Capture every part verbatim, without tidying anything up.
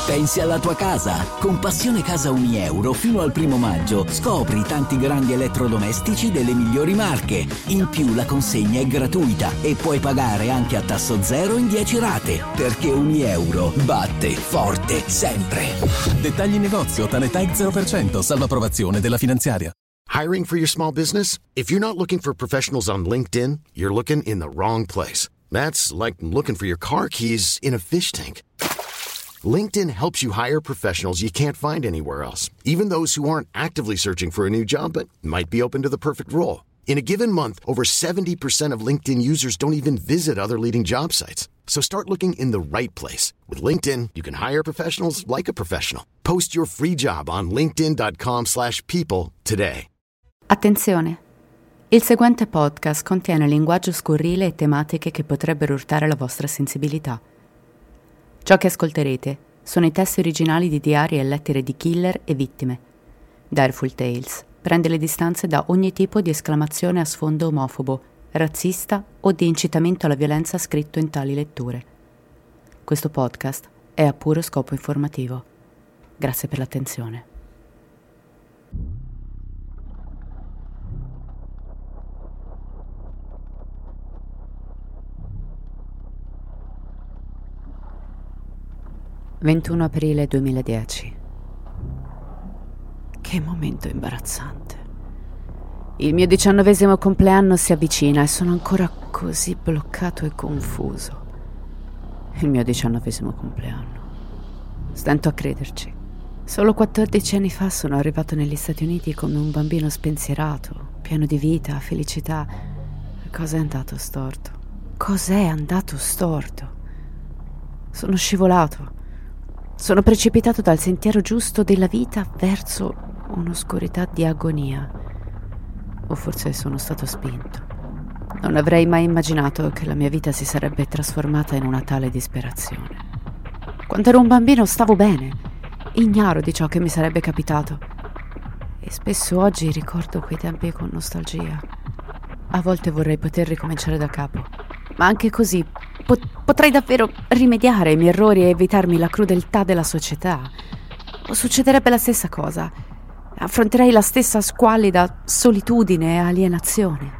Pensi alla tua casa. Con Passione Casa Unieuro fino al primo maggio scopri tanti grandi elettrodomestici delle migliori marche. In più la consegna è gratuita e puoi pagare anche a tasso zero in dieci rate. Perché Unieuro batte forte sempre. Dettagli in negozio, Tanetech zero per cento, salvo approvazione della finanziaria. Hiring for your small business? If you're not looking for professionals on LinkedIn, you're looking in the wrong place. That's like looking for your car keys in a fish tank. LinkedIn helps you hire professionals you can't find anywhere else, even those who aren't actively searching for a new job but might be open to the perfect role. In a given month, over seventy percent of LinkedIn users don't even visit other leading job sites. So start looking in the right place. With LinkedIn, you can hire professionals like a professional. Post your free job on linkedin dot com slash people today. Attenzione! Il seguente podcast contiene linguaggio scurrile e tematiche che potrebbero urtare la vostra sensibilità. Ciò che ascolterete sono i testi originali di diari e lettere di killer e vittime. Direful Tales prende le distanze da ogni tipo di esclamazione a sfondo omofobo, razzista o di incitamento alla violenza scritto in tali letture. Questo podcast è a puro scopo informativo. Grazie per l'attenzione. ventuno aprile duemiladieci. Che momento imbarazzante. Il mio diciannovesimo compleanno si avvicina e sono ancora così bloccato e confuso. Il mio diciannovesimo compleanno. Stento a crederci. Solo quattordici anni fa sono arrivato negli Stati Uniti come un bambino spensierato, pieno di vita, felicità. Cosa è andato storto? Cos'è andato storto? Sono scivolato. Sono precipitato dal sentiero giusto della vita verso un'oscurità di agonia. O forse sono stato spinto. Non avrei mai immaginato che la mia vita si sarebbe trasformata in una tale disperazione. Quando ero un bambino stavo bene, ignaro di ciò che mi sarebbe capitato. E spesso oggi ricordo quei tempi con nostalgia. A volte vorrei poter ricominciare da capo, ma anche così pot- potrei davvero rimediare ai miei errori e evitarmi la crudeltà della società. O succederebbe la stessa cosa. Affronterei la stessa squallida solitudine e alienazione.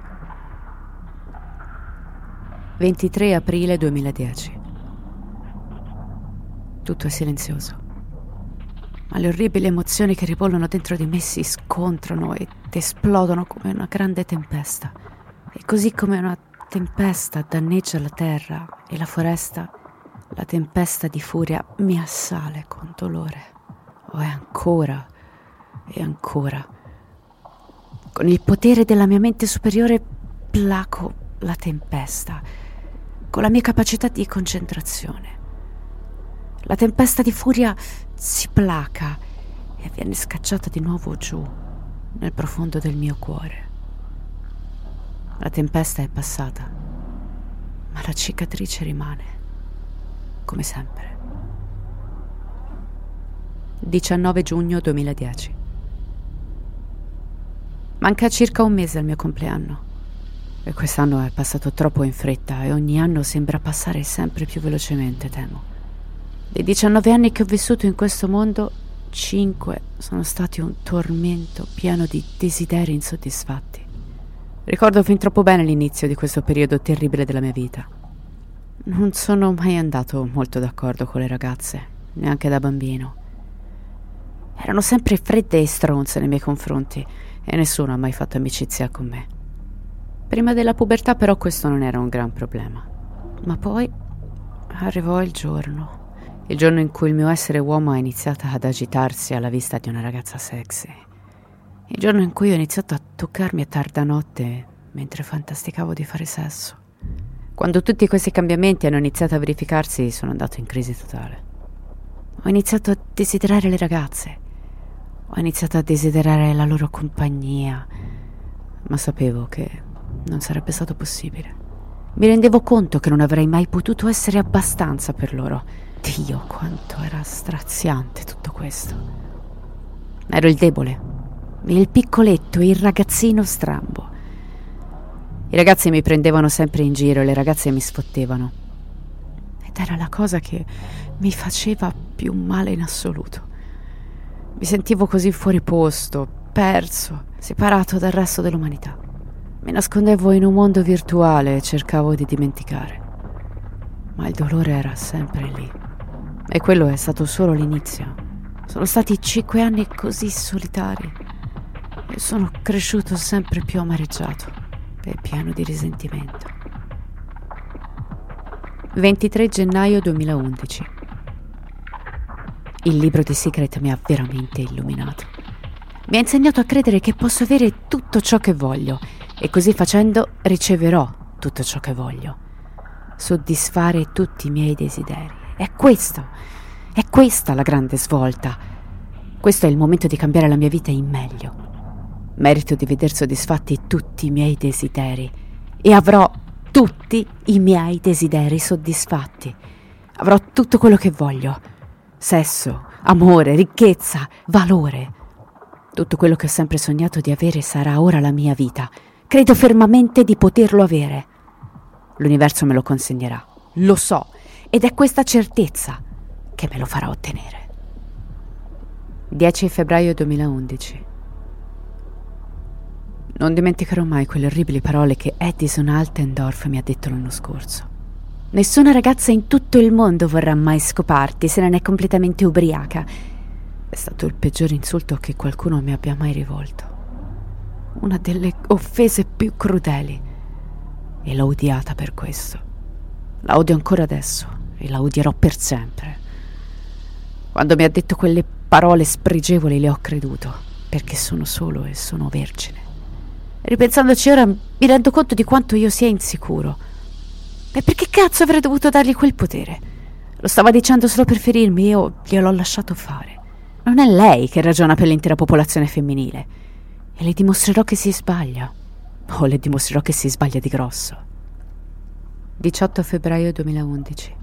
ventitré aprile duemiladieci. Tutto è silenzioso, ma le orribili emozioni che ribollono dentro di me si scontrano ed esplodono come una grande tempesta. E così come una tempesta danneggia la terra e la foresta, la tempesta di furia mi assale con dolore. Oh, e ancora, e ancora. Con il potere della mia mente superiore placo la tempesta, con la mia capacità di concentrazione. La tempesta di furia si placa e viene scacciata di nuovo giù, nel profondo del mio cuore. La tempesta è passata, ma la cicatrice rimane, come sempre. diciannove giugno duemiladieci. Manca circa un mese al mio compleanno. E quest'anno è passato troppo in fretta e ogni anno sembra passare sempre più velocemente, temo. Dei diciannove anni che ho vissuto in questo mondo, cinque sono stati un tormento pieno di desideri insoddisfatti. Ricordo fin troppo bene l'inizio di questo periodo terribile della mia vita. Non sono mai andato molto d'accordo con le ragazze, neanche da bambino. Erano sempre fredde e stronze nei miei confronti e nessuno ha mai fatto amicizia con me. Prima della pubertà però questo non era un gran problema. Ma poi arrivò il giorno, il giorno in cui il mio essere uomo ha iniziato ad agitarsi alla vista di una ragazza sexy. Il giorno in cui ho iniziato a toccarmi a tarda notte mentre fantasticavo di fare sesso. Quando tutti questi cambiamenti hanno iniziato a verificarsi, sono andato in crisi totale. Ho iniziato a desiderare le ragazze. Ho iniziato a desiderare la loro compagnia, ma sapevo che non sarebbe stato possibile. Mi rendevo conto che non avrei mai potuto essere abbastanza per loro. Dio, quanto era straziante tutto questo. Ero il debole, il piccoletto, il ragazzino strambo. I ragazzi mi prendevano sempre in giro e le ragazze mi sfottevano. Ed era la cosa che mi faceva più male in assoluto. Mi sentivo così fuori posto, perso, separato dal resto dell'umanità. Mi nascondevo in un mondo virtuale e cercavo di dimenticare. Ma il dolore era sempre lì. E quello è stato solo l'inizio. Sono stati cinque anni così solitari e sono cresciuto sempre più amareggiato e pieno di risentimento. ventitré gennaio duemilaundici. Il libro di Secret mi ha veramente illuminato. Mi ha insegnato a credere che posso avere tutto ciò che voglio e così facendo riceverò tutto ciò che voglio. Soddisfare tutti i miei desideri. È questo, è questa la grande svolta. Questo è il momento di cambiare la mia vita in meglio. Merito di veder soddisfatti tutti i miei desideri e avrò tutti i miei desideri soddisfatti. Avrò tutto quello che voglio. Sesso, amore, ricchezza, valore. Tutto quello che ho sempre sognato di avere sarà ora la mia vita. Credo fermamente di poterlo avere. L'universo me lo consegnerà, lo so, ed è questa certezza che me lo farà ottenere. dieci febbraio duemilaundici. Non dimenticherò mai quelle orribili parole che Edison Altendorf mi ha detto l'anno scorso. Nessuna ragazza in tutto il mondo vorrà mai scoparti se non è completamente ubriaca. È stato il peggior insulto che qualcuno mi abbia mai rivolto. Una delle offese più crudeli. E l'ho odiata per questo. La odio ancora adesso e la odierò per sempre. Quando mi ha detto quelle parole spregevoli le ho creduto, perché sono solo e sono vergine. Ripensandoci ora mi rendo conto di quanto io sia insicuro. E perché cazzo avrei dovuto dargli quel potere? Lo stava dicendo solo per ferirmi e io gliel'ho lasciato fare. Non è lei che ragiona per l'intera popolazione femminile. E le dimostrerò che si sbaglia. O le dimostrerò che si sbaglia di grosso. diciotto febbraio duemilaundici.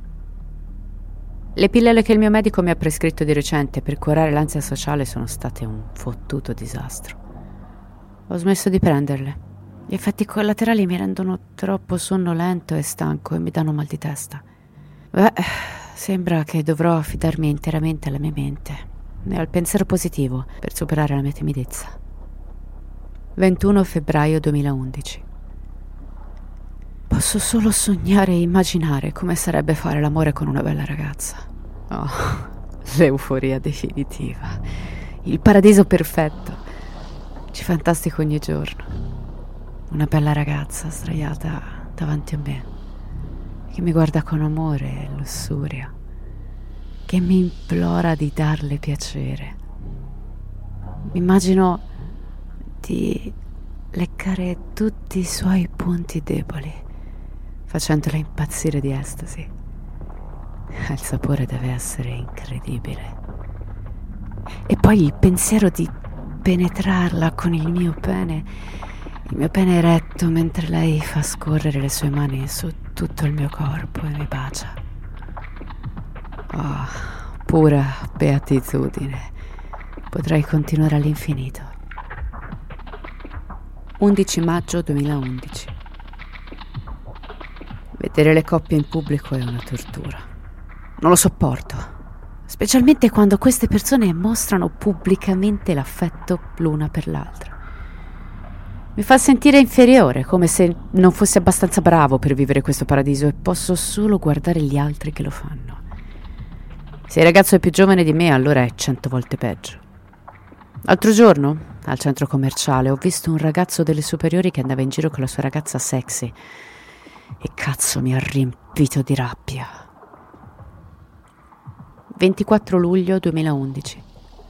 Le pillole che il mio medico mi ha prescritto di recente per curare l'ansia sociale sono state un fottuto disastro. Ho smesso di prenderle. Gli effetti collaterali mi rendono troppo sonnolento e stanco e mi danno mal di testa. Beh, sembra che dovrò affidarmi interamente alla mia mente e al pensiero positivo per superare la mia timidezza. ventuno febbraio duemilaundici. Posso solo sognare e immaginare come sarebbe fare l'amore con una bella ragazza. Oh, l'euforia definitiva. Il paradiso perfetto. Ci fantastico ogni giorno. Una bella ragazza sdraiata davanti a me, che mi guarda con amore e lussuria, che mi implora di darle piacere. Mi immagino di leccare tutti i suoi punti deboli, facendola impazzire di estasi. Il sapore deve essere incredibile. E poi il pensiero di penetrarla con il mio pene, il mio pene eretto, mentre lei fa scorrere le sue mani su tutto il mio corpo e mi bacia. Oh, pura beatitudine. Potrei continuare all'infinito. undici maggio duemilaundici. Vedere le coppie in pubblico è una tortura. Non lo sopporto, specialmente quando queste persone mostrano pubblicamente l'affetto l'una per l'altra. Mi fa sentire inferiore, come se non fossi abbastanza bravo per vivere questo paradiso e posso solo guardare gli altri che lo fanno. Se il ragazzo è più giovane di me, allora è cento volte peggio. L'altro giorno, al centro commerciale, ho visto un ragazzo delle superiori che andava in giro con la sua ragazza sexy e cazzo mi ha riempito di rabbia. ventiquattro luglio duemilaundici.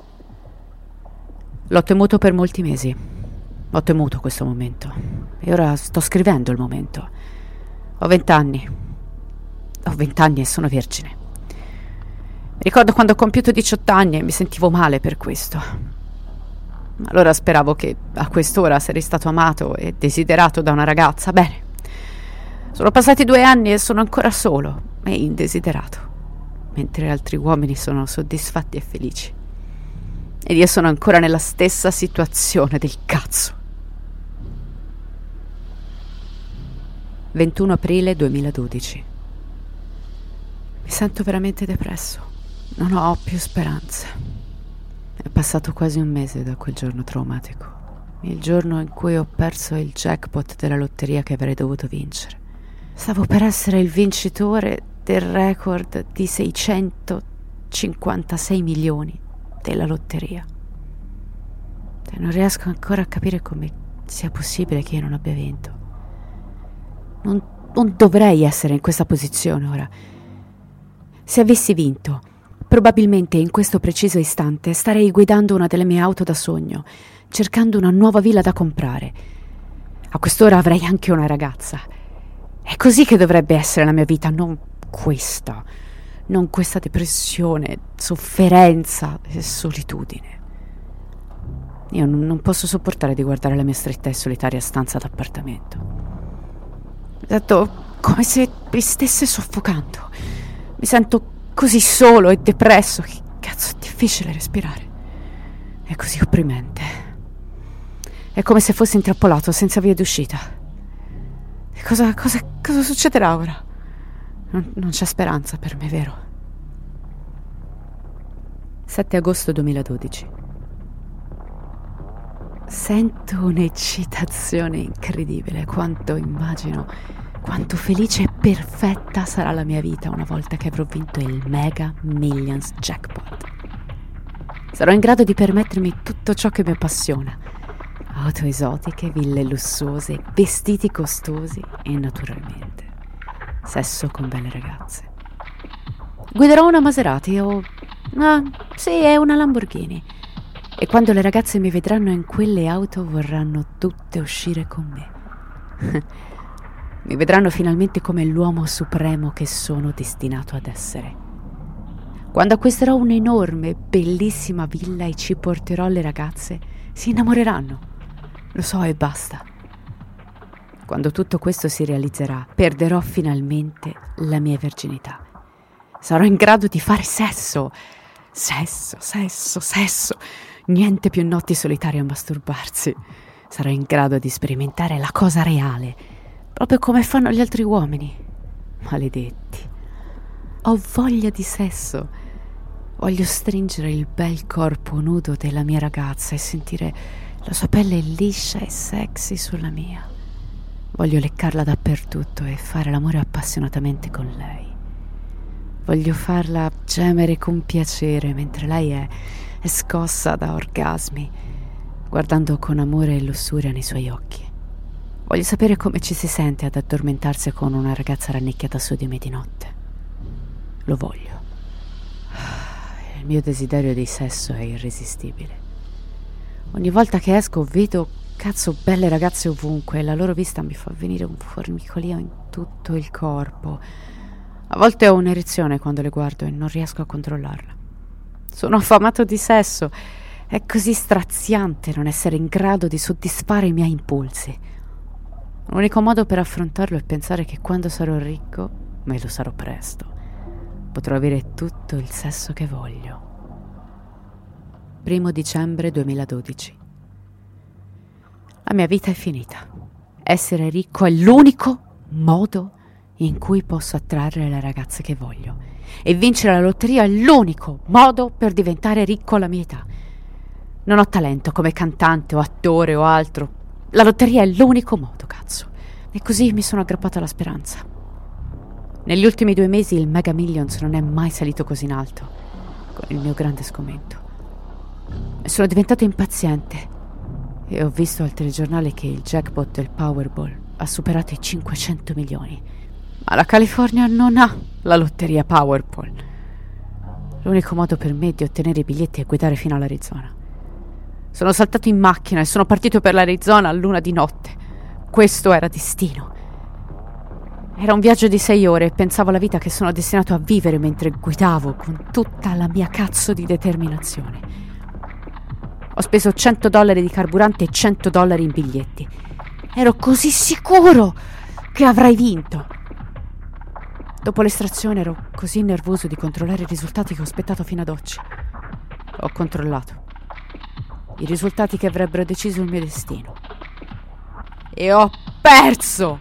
L'ho temuto per molti mesi. Ho temuto questo momento e ora sto scrivendo il momento. Ho vent'anni. Ho vent'anni e sono vergine. Mi ricordo quando ho compiuto diciotto anni e mi sentivo male per questo. Allora speravo che a quest'ora sarei stato amato e desiderato da una ragazza. Bene, sono passati due anni e sono ancora solo e indesiderato, mentre altri uomini sono soddisfatti e felici. Ed io sono ancora nella stessa situazione del cazzo. ventuno aprile duemiladodici. Mi sento veramente depresso. Non ho più speranze. È passato quasi un mese da quel giorno traumatico, il giorno in cui ho perso il jackpot della lotteria che avrei dovuto vincere. Stavo per essere il vincitore del record di seicentocinquantasei milioni della lotteria. E non riesco ancora a capire come sia possibile che io non abbia vinto. Non, non dovrei essere in questa posizione ora. Se avessi vinto, probabilmente in questo preciso istante starei guidando una delle mie auto da sogno, cercando una nuova villa da comprare. A quest'ora avrei anche una ragazza. È così che dovrebbe essere la mia vita, non questa, non questa depressione, sofferenza e solitudine. Io non, non posso sopportare di guardare la mia stretta e solitaria stanza d'appartamento. Esatto, come se mi stesse soffocando. Mi sento così solo e depresso che cazzo è difficile respirare. È così opprimente. È come se fossi intrappolato senza via d'uscita. E cosa, cosa, cosa succederà ora? Non, non c'è speranza per me, vero? sette agosto duemiladodici. Sento un'eccitazione incredibile quanto immagino quanto felice e perfetta sarà la mia vita una volta che avrò vinto il Mega Millions Jackpot. Sarò in grado di permettermi tutto ciò che mi appassiona: auto esotiche, ville lussuose, vestiti costosi e naturalmente sesso con belle ragazze. Guiderò una Maserati o... ah, sì, è una Lamborghini. E quando le ragazze mi vedranno in quelle auto vorranno tutte uscire con me. Mi vedranno finalmente come l'uomo supremo che sono destinato ad essere. Quando acquisterò un'enorme, bellissima villa e ci porterò le ragazze, si innamoreranno. Lo so e basta. Quando tutto questo si realizzerà, perderò finalmente la mia verginità. Sarò in grado di fare sesso. Sesso, sesso, sesso. Niente più notti solitarie a masturbarsi. Sarò in grado di sperimentare la cosa reale, proprio come fanno gli altri uomini. Maledetti. Ho voglia di sesso. Voglio stringere il bel corpo nudo della mia ragazza e sentire la sua pelle liscia e sexy sulla mia. Voglio leccarla dappertutto e fare l'amore appassionatamente con lei. Voglio farla gemere con piacere mentre lei è, è scossa da orgasmi, guardando con amore e lussuria nei suoi occhi. Voglio sapere come ci si sente ad addormentarsi con una ragazza rannicchiata su di me di notte. Lo voglio. Il mio desiderio di sesso è irresistibile. Ogni volta che esco vedo, cazzo, belle ragazze ovunque e la loro vista mi fa venire un formicolio in tutto il corpo. A volte ho un'erezione quando le guardo e non riesco a controllarla. Sono affamato di sesso. È così straziante non essere in grado di soddisfare i miei impulsi. L'unico modo per affrontarlo è pensare che quando sarò ricco, ma lo sarò presto, potrò avere tutto il sesso che voglio. Primo dicembre duemiladodici. La mia vita è finita. Essere ricco è l'unico modo in cui posso attrarre le ragazze che voglio. E vincere la lotteria è l'unico modo per diventare ricco alla mia età. Non ho talento come cantante o attore o altro. La lotteria è l'unico modo, cazzo. E così mi sono aggrappata alla speranza. Negli ultimi due mesi il Mega Millions non è mai salito così in alto, con il mio grande sgomento. Sono diventato impaziente e ho visto al telegiornale che il jackpot del Powerball ha superato i cinquecento milioni. Ma la California non ha la lotteria Powerball. L'unico modo per me di ottenere i biglietti è guidare fino all'Arizona. Sono saltato in macchina e sono partito per l'Arizona a luna di notte. Questo era destino. Era un viaggio di sei ore e pensavo alla vita che sono destinato a vivere mentre guidavo con tutta la mia cazzo di determinazione. Ho speso cento dollari di carburante e cento dollari in biglietti. Ero così sicuro che avrei vinto. Dopo l'estrazione ero così nervoso di controllare i risultati che ho aspettato fino ad oggi. Ho controllato i risultati che avrebbero deciso il mio destino. E ho perso!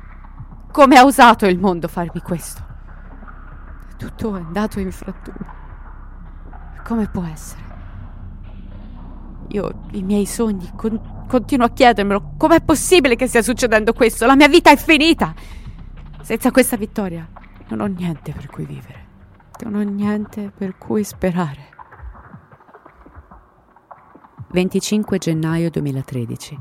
Come ha osato il mondo farmi questo? Tutto è andato in frantumi. come può essere? Io, i miei sogni, con- continuo a chiedermelo. Com'è possibile che stia succedendo questo? La mia vita è finita. Senza questa vittoria non ho niente per cui vivere. Non ho niente per cui sperare. venticinque gennaio duemilatredici.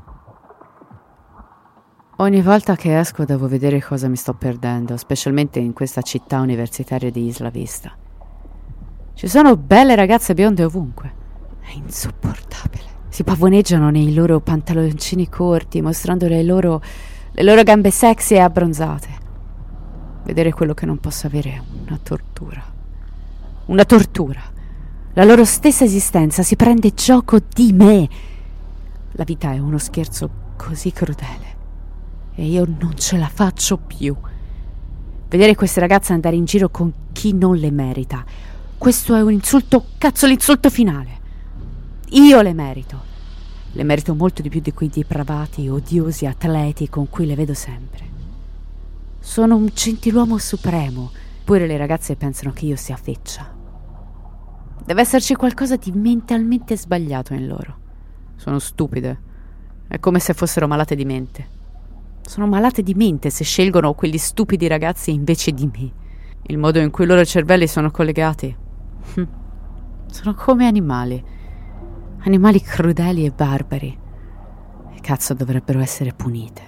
Ogni volta che esco devo vedere cosa mi sto perdendo, specialmente in questa città universitaria di Isla Vista. Ci sono belle ragazze bionde ovunque. È insopportabile. Si pavoneggiano nei loro pantaloncini corti, mostrando le loro, le loro gambe sexy e abbronzate. Vedere quello che non posso avere è una tortura. Una tortura. La loro stessa esistenza si prende gioco di me. La vita è uno scherzo così crudele e io non ce la faccio più. Vedere queste ragazze andare in giro con chi non le merita. Questo è un insulto, cazzo, l'insulto finale. Io le merito. Le merito molto di più di quei depravati, odiosi atleti con cui le vedo sempre. Sono un gentiluomo supremo, pure le ragazze pensano che io sia feccia. Deve esserci qualcosa di mentalmente sbagliato in loro. Sono stupide. È come se fossero malate di mente. Sono malate di mente se scelgono quegli stupidi ragazzi invece di me. Il modo in cui i loro cervelli sono collegati. Sono come animali. Animali crudeli e barbari. E cazzo dovrebbero essere punite.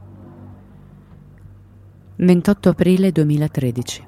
ventotto aprile duemilatredici.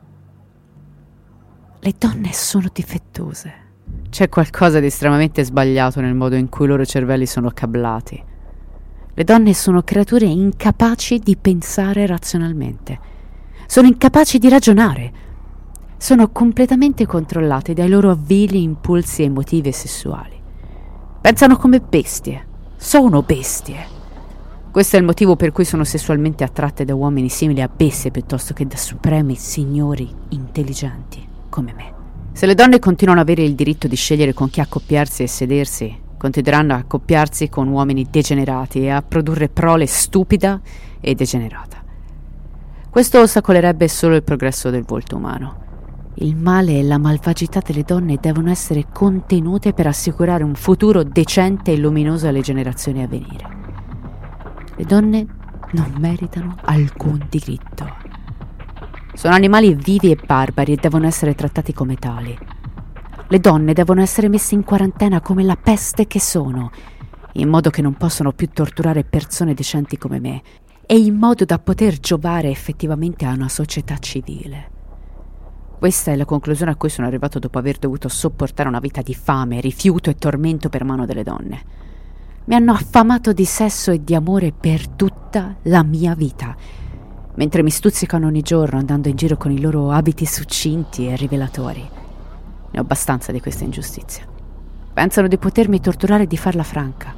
Le donne sono difettose. C'è qualcosa di estremamente sbagliato nel modo in cui i loro cervelli sono cablati. Le donne sono creature incapaci di pensare razionalmente. Sono incapaci di ragionare. Sono completamente controllate dai loro vili impulsi emotivi e sessuali. Pensano come bestie. Sono bestie. Questo è il motivo per cui sono sessualmente attratte da uomini simili a bestie piuttosto che da supremi signori intelligenti come me. Se le donne continuano ad avere il diritto di scegliere con chi accoppiarsi e sedersi, continueranno a accoppiarsi con uomini degenerati e a produrre prole stupida e degenerata. Questo ostacolerebbe solo il progresso del volto umano. Il male e la malvagità delle donne devono essere contenute per assicurare un futuro decente e luminoso alle generazioni a venire. Le donne non meritano alcun diritto. Sono animali vivi e barbari e devono essere trattati come tali. Le donne devono essere messe in quarantena come la peste che sono, in modo che non possano più torturare persone decenti come me e in modo da poter giovare effettivamente a una società civile. Questa è la conclusione a cui sono arrivato dopo aver dovuto sopportare una vita di fame, rifiuto e tormento per mano delle donne. Mi hanno affamato di sesso e di amore per tutta la mia vita, mentre mi stuzzicano ogni giorno andando in giro con i loro abiti succinti e rivelatori. Ne ho abbastanza di questa ingiustizia. Pensano di potermi torturare e di farla franca.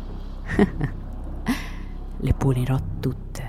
Le punirò tutte.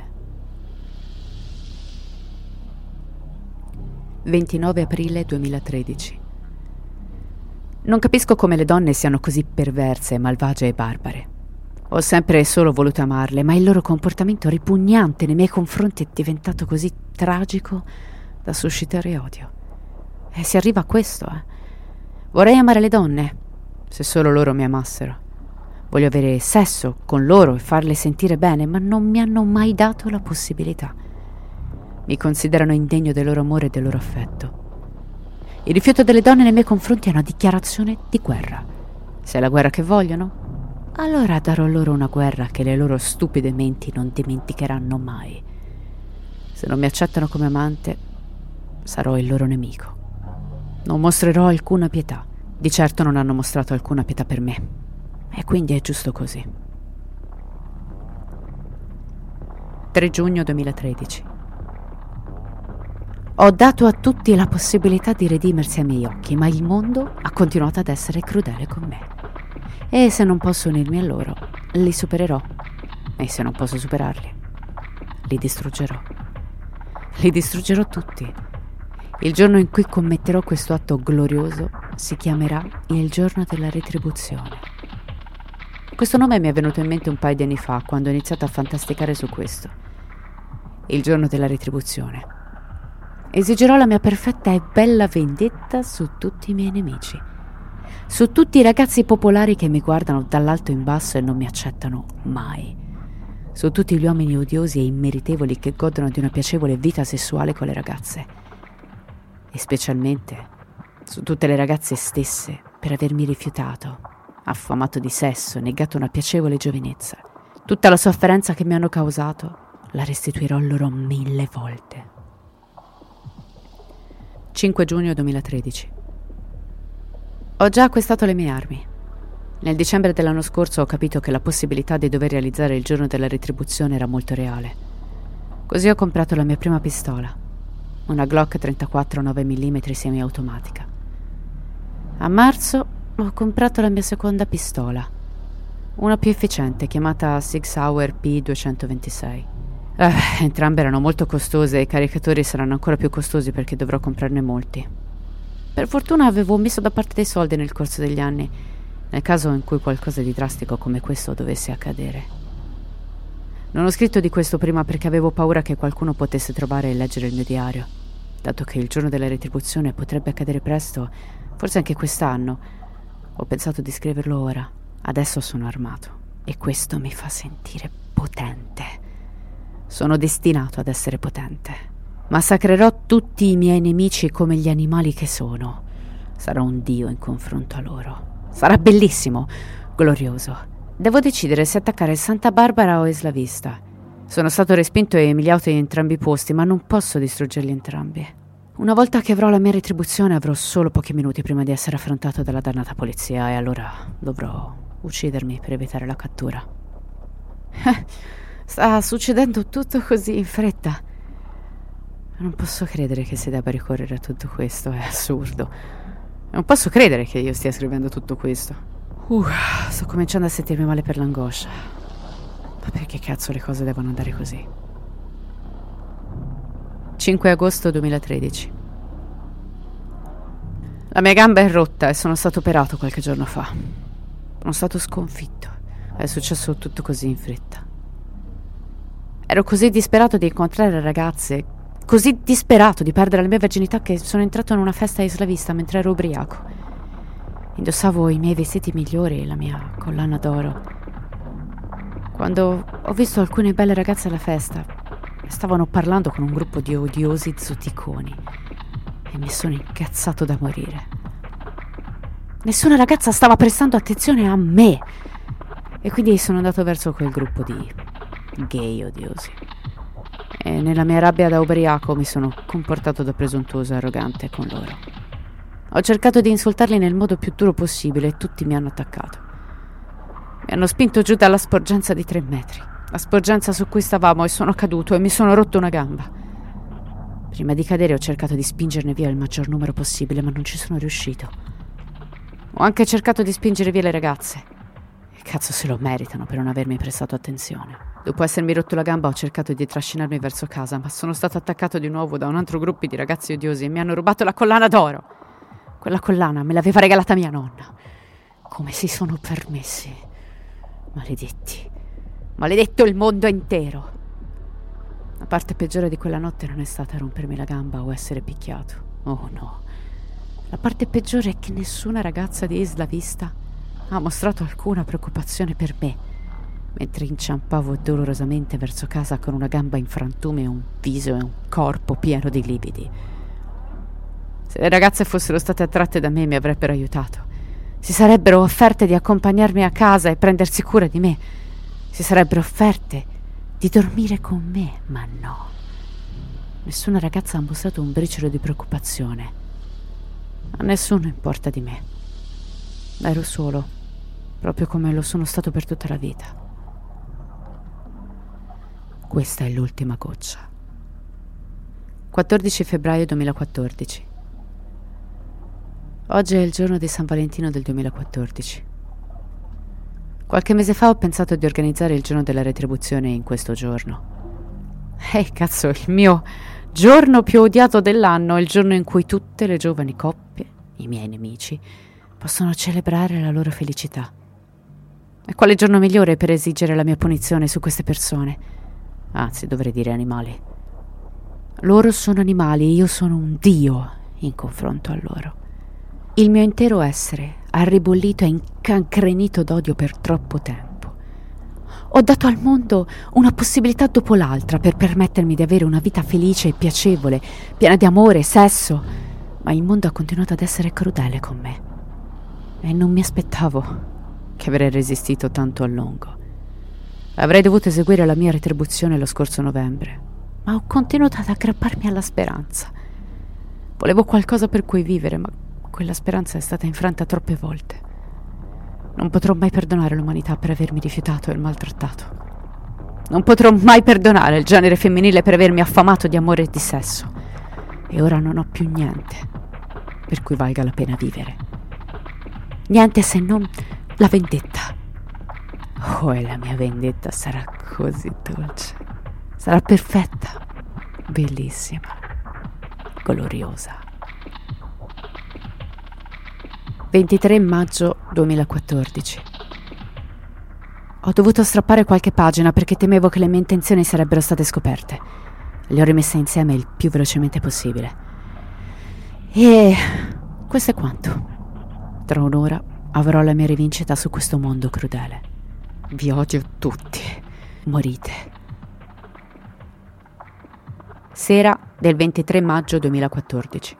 ventinove aprile duemilatredici. Non capisco come le donne siano così perverse, malvagie e barbare. Ho sempre e solo voluto amarle, ma il loro comportamento ripugnante nei miei confronti è diventato così tragico da suscitare odio. E si arriva a questo, eh. Vorrei amare le donne, se solo loro mi amassero. Voglio avere sesso con loro e farle sentire bene, ma non mi hanno mai dato la possibilità. Mi considerano indegno del loro amore e del loro affetto. Il rifiuto delle donne nei miei confronti è una dichiarazione di guerra. Se è la guerra che vogliono, allora darò loro una guerra che le loro stupide menti non dimenticheranno mai. Se non mi accettano come amante, sarò il loro nemico. Non mostrerò alcuna pietà. Di certo non hanno mostrato alcuna pietà per me. E quindi è giusto così. tre giugno duemilatredici. Ho dato a tutti la possibilità di redimersi ai miei occhi, ma il mondo ha continuato ad essere crudele con me. E se non posso unirmi a loro, li supererò. E se non posso superarli, li distruggerò. Li distruggerò tutti. Il giorno in cui commetterò questo atto glorioso si chiamerà il giorno della retribuzione. Questo nome mi è venuto in mente un paio di anni fa, quando ho iniziato a fantasticare su questo. Il giorno della retribuzione. Esigerò la mia perfetta e bella vendetta su tutti i miei nemici. su tutti i ragazzi popolari che mi guardano dall'alto in basso e non mi accettano mai, su tutti gli uomini odiosi e immeritevoli che godono di una piacevole vita sessuale con le ragazze, e specialmente su tutte le ragazze stesse per avermi rifiutato, affamato di sesso, negato una piacevole giovinezza. Tutta la sofferenza che mi hanno causato la restituirò loro mille volte. cinque giugno duemilatredici. Ho già acquistato le mie armi. Nel dicembre dell'anno scorso ho capito che la possibilità di dover realizzare il giorno della retribuzione era molto reale. Così ho comprato la mia prima pistola, una Glock trentaquattro nove millimetri semiautomatica. A marzo ho comprato la mia seconda pistola, una più efficiente chiamata Sig Sauer P duecentoventisei. Eh, entrambe erano molto costose e i caricatori saranno ancora più costosi perché dovrò comprarne molti. Per fortuna avevo messo da parte dei soldi nel corso degli anni, nel caso in cui qualcosa di drastico come questo dovesse accadere. Non ho scritto di questo prima perché avevo paura che qualcuno potesse trovare e leggere il mio diario. Dato che il giorno della retribuzione potrebbe accadere presto, forse anche quest'anno, ho pensato di scriverlo ora. Adesso sono armato e questo mi fa sentire potente. Sono destinato ad essere potente. Massacrerò tutti i miei nemici come gli animali che sono. Sarò un dio in confronto a loro. Sarà bellissimo, glorioso. Devo decidere se attaccare Santa Barbara o Isla Vista. Sono stato respinto e umiliato in entrambi i posti, ma non posso distruggerli entrambi. Una volta che avrò la mia retribuzione avrò solo pochi minuti prima di essere affrontato dalla dannata polizia e allora dovrò uccidermi per evitare la cattura. Sta succedendo tutto così in fretta. Non posso credere che si debba ricorrere a tutto questo, è assurdo. Non posso credere che io stia scrivendo tutto questo. Uh, sto cominciando a sentirmi male per l'angoscia. Ma perché cazzo le cose devono andare così? cinque agosto duemilatredici. La mia gamba è rotta e sono stato operato qualche giorno fa. Sono stato sconfitto. È successo tutto così in fretta. Ero così disperato di incontrare ragazze, così disperato di perdere la mia virginità che sono entrato in una festa a Isla Vista mentre ero ubriaco. Indossavo i miei vestiti migliori e la mia collana d'oro. Quando ho visto alcune belle ragazze alla festa, stavano parlando con un gruppo di odiosi zoticoni e mi sono incazzato da morire. Nessuna ragazza stava prestando attenzione a me e quindi sono andato verso quel gruppo di gay odiosi e nella mia rabbia da ubriaco mi sono comportato da presuntuoso e arrogante con loro. Ho cercato di insultarli nel modo più duro possibile e tutti mi hanno attaccato. Mi hanno spinto giù dalla sporgenza di tre metri, la sporgenza su cui stavamo, e sono caduto e mi sono rotto una gamba. Prima di cadere ho cercato di spingerne via il maggior numero possibile, ma non ci sono riuscito. Ho anche cercato di spingere via le ragazze. Che cazzo se lo meritano per non avermi prestato attenzione. Dopo essermi rotto la gamba ho cercato di trascinarmi verso casa, ma sono stato attaccato di nuovo da un altro gruppo di ragazzi odiosi e mi hanno rubato la collana d'oro. Quella collana me l'aveva regalata mia nonna. Come si sono permessi? Maledetti. Maledetto il mondo intero. La parte peggiore di quella notte non è stata rompermi la gamba o essere picchiato. Oh no. La parte peggiore è che nessuna ragazza di Isla Vista ha mostrato alcuna preoccupazione per me, mentre inciampavo dolorosamente verso casa con una gamba in frantumi e un viso e un corpo pieno di lividi. Se le ragazze fossero state attratte da me mi avrebbero aiutato. Si sarebbero offerte di accompagnarmi a casa e prendersi cura di me. Si sarebbero offerte di dormire con me, ma no. Nessuna ragazza ha mostrato un briciolo di preoccupazione. A nessuno importa di me. Ero solo, proprio come lo sono stato per tutta la vita. Questa è l'ultima goccia. quattordici febbraio duemilaquattordici. Oggi è il giorno di San Valentino del duemilaquattordici. Qualche mese fa ho pensato di organizzare il giorno della retribuzione in questo giorno. Ehi, cazzo, il mio giorno più odiato dell'anno è il giorno in cui tutte le giovani coppie, i miei nemici, possono celebrare la loro felicità. E quale giorno migliore per esigere la mia punizione su queste persone? Anzi, dovrei dire animali. Loro sono animali e io sono un dio in confronto a loro. Il mio intero essere arribollito e incancrenito d'odio per troppo tempo. Ho dato al mondo una possibilità dopo l'altra per permettermi di avere una vita felice e piacevole, piena di amore e sesso, ma il mondo ha continuato ad essere crudele con me. E non mi aspettavo che avrei resistito tanto a lungo. Avrei dovuto eseguire la mia retribuzione lo scorso novembre, ma ho continuato ad aggrapparmi alla speranza. Volevo qualcosa per cui vivere, ma quella speranza è stata infranta troppe volte. Non potrò mai perdonare l'umanità per avermi rifiutato e maltrattato. Non potrò mai perdonare il genere femminile per avermi affamato di amore e di sesso. E ora non ho più niente per cui valga la pena vivere. Niente se non la vendetta. Oh, e la mia vendetta sarà così dolce. Sarà perfetta, bellissima, gloriosa. ventitré maggio duemilaquattordici. Ho dovuto strappare qualche pagina perché temevo che le mie intenzioni sarebbero state scoperte. Le ho rimesse insieme il più velocemente possibile. E questo è quanto. Tra un'ora avrò la mia rivincita su questo mondo crudele. Vi odio tutti. Morite. Sera del ventitré maggio duemilaquattordici.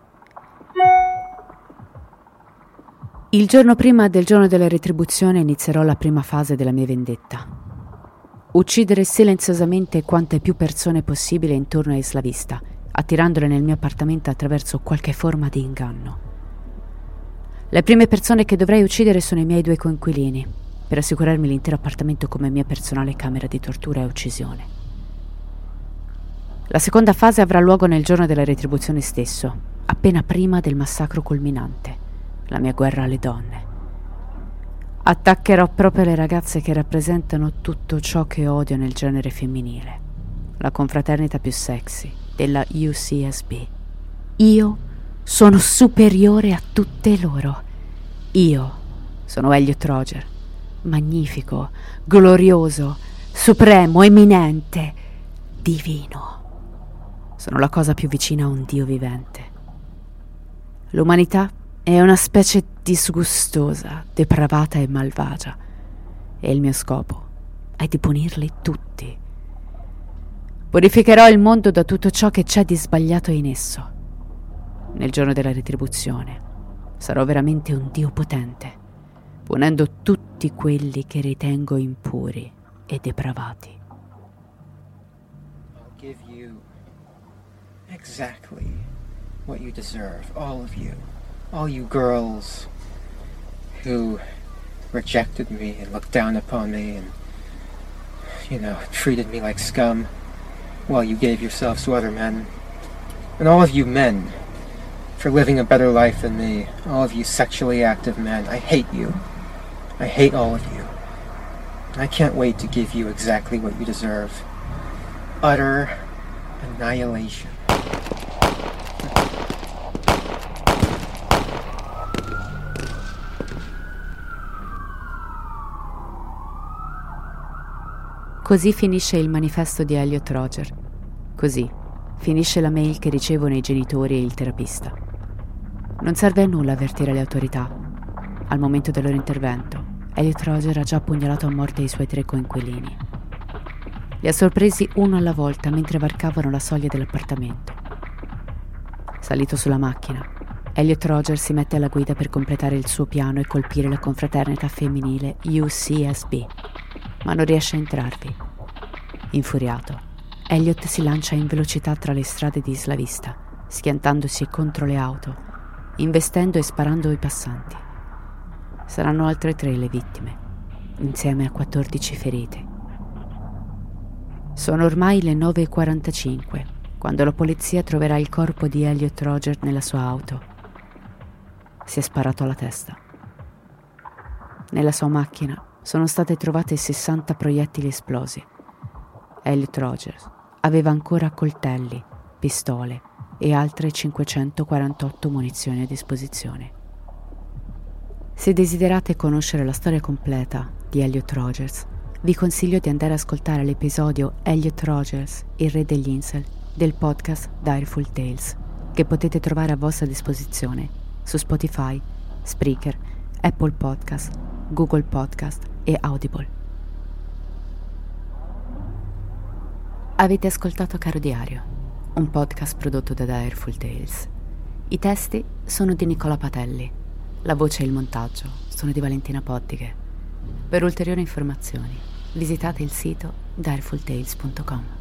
Il giorno prima del giorno della retribuzione inizierò la prima fase della mia vendetta. Uccidere silenziosamente quante più persone possibile intorno a Isla Vista, attirandole nel mio appartamento attraverso qualche forma di inganno. Le prime persone che dovrei uccidere sono i miei due coinquilini, per assicurarmi l'intero appartamento come mia personale camera di tortura e uccisione. La seconda fase avrà luogo nel giorno della retribuzione stesso, appena prima del massacro culminante. La mia guerra alle donne. Attaccherò proprio le ragazze che rappresentano tutto ciò che odio nel genere femminile, la confraternita più sexy della U C S B. Io sono superiore a tutte loro. Io sono Elliot Rodger, magnifico, glorioso, supremo, eminente, divino. Sono la cosa più vicina a un Dio vivente. L'umanità è una specie disgustosa, depravata e malvagia, e il mio scopo è di punirli tutti. Purificherò il mondo da tutto ciò che c'è di sbagliato in esso. Nel giorno della retribuzione sarò veramente un Dio potente, punendo tutti quelli che ritengo impuri e depravati. I'll give you exactly what you deserve, all of you. All you girls who rejected me and looked down upon me and, you know, treated me like scum while you gave yourselves to other men. And all of you men for living a better life than me. All of you sexually active men. I hate you. I hate all of you. And I can't wait to give you exactly what you deserve. Utter annihilation. Così finisce il manifesto di Elliot Rodger. Così finisce la mail che ricevono i genitori e il terapista. Non serve a nulla avvertire le autorità. Al momento del loro intervento, Elliot Rodger ha già pugnalato a morte i suoi tre coinquilini. Li ha sorpresi uno alla volta mentre varcavano la soglia dell'appartamento. Salito sulla macchina, Elliot Rodger si mette alla guida per completare il suo piano e colpire la confraternita femminile U C S B, ma non riesce a entrarvi. Infuriato, Elliot si lancia in velocità tra le strade di Isla Vista, schiantandosi contro le auto, investendo e sparando ai passanti. Saranno altre tre le vittime, insieme a quattordici ferite. Sono ormai le nove e quarantacinque, quando la polizia troverà il corpo di Elliot Rodger nella sua auto. Si è sparato alla testa. Nella sua macchina sono state trovate sessanta proiettili esplosi. Elliot Rodger aveva ancora coltelli, pistole e altre cinquecentoquarantotto munizioni a disposizione. Se desiderate conoscere la storia completa di Elliot Rodger, vi consiglio di andare ad ascoltare l'episodio Elliot Rodger, il re degli incel, del podcast Direful Tales, che potete trovare a vostra disposizione su Spotify, Spreaker Apple Podcast, Google Podcast e Audible. Avete ascoltato Caro Diario, un podcast prodotto da Direful Tales. I testi sono di Nicola Patelli, la voce e il montaggio sono di Valentina Poddighe. Per ulteriori informazioni visitate il sito direful tales punto com.